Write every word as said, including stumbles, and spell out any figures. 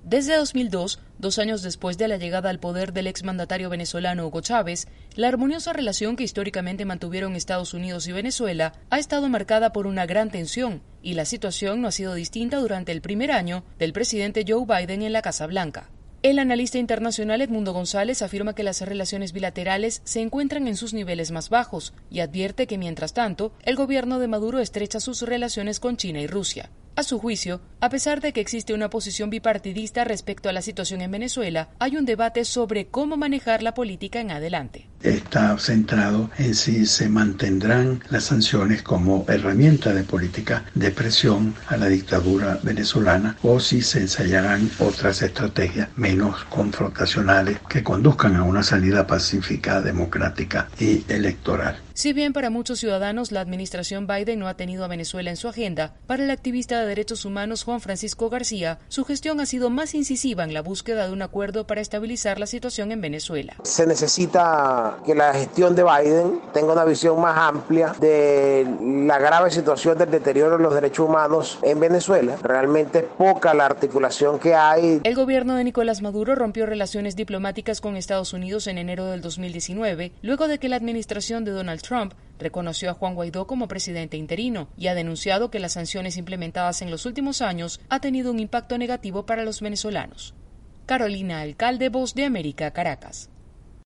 Desde dos mil dos, dos años después de la llegada al poder del exmandatario venezolano Hugo Chávez, la armoniosa relación que históricamente mantuvieron Estados Unidos y Venezuela ha estado marcada por una gran tensión, y la situación no ha sido distinta durante el primer año del presidente Joe Biden en la Casa Blanca. El analista internacional Edmundo González afirma que las relaciones bilaterales se encuentran en sus niveles más bajos y advierte que, mientras tanto, el gobierno de Maduro estrecha sus relaciones con China y Rusia. A su juicio, a pesar de que existe una posición bipartidista respecto a la situación en Venezuela, hay un debate sobre cómo manejar la política en adelante. Está centrado en si se mantendrán las sanciones como herramienta de política de presión a la dictadura venezolana o si se ensayarán otras estrategias menos confrontacionales que conduzcan a una salida pacífica, democrática y electoral. Si bien para muchos ciudadanos la administración Biden no ha tenido a Venezuela en su agenda, para el activista de derechos humanos Juan Francisco García, su gestión ha sido más incisiva en la búsqueda de un acuerdo para estabilizar la situación en Venezuela. Se necesita que la gestión de Biden tenga una visión más amplia de la grave situación del deterioro de los derechos humanos en Venezuela. Realmente es poca la articulación que hay. El gobierno de Nicolás Maduro rompió relaciones diplomáticas con Estados Unidos en enero del dos mil diecinueve, luego de que la administración de Donald Trump reconoció a Juan Guaidó como presidente interino y ha denunciado que las sanciones implementadas en los últimos años ha tenido un impacto negativo para los venezolanos. Carolina Alcalde, Voz de América, Caracas.